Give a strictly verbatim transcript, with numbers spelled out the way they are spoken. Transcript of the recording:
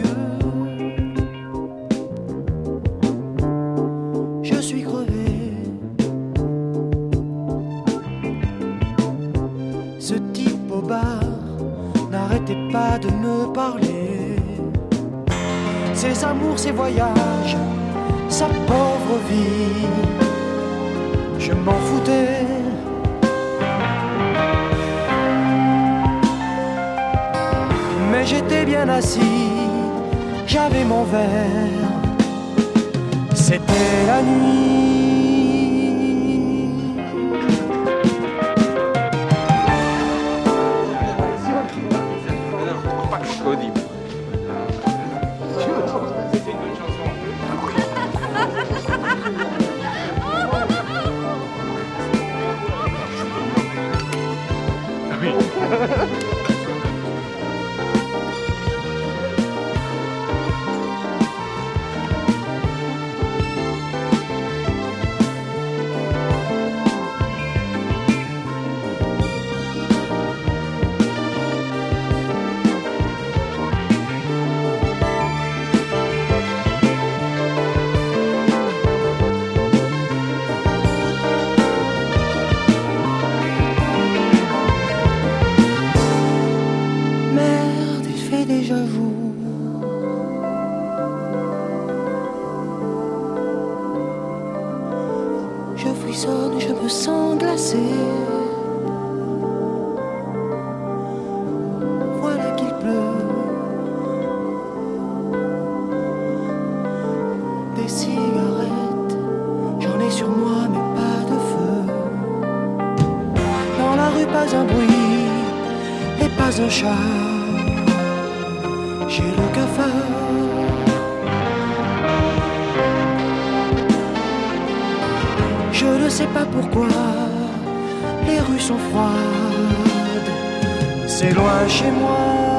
yeux. Je suis crevé. Ce type au bar n'arrêtait pas de me parler. Ses amours, ses voyages, sa pauvre vie. Je m'en foutais. Mais j'étais bien assis, j'avais mon verre. C'était la nuit. Audible. Merde, il fait déjà vous. Je frissonne, je me sens glacé. Voilà qu'il pleut. Des cigarettes, j'en ai sur moi mais pas de feu. Dans la rue pas un bruit et pas un chat. J'ai le cafard. Je ne sais pas pourquoi les rues sont froides. C'est loin chez moi.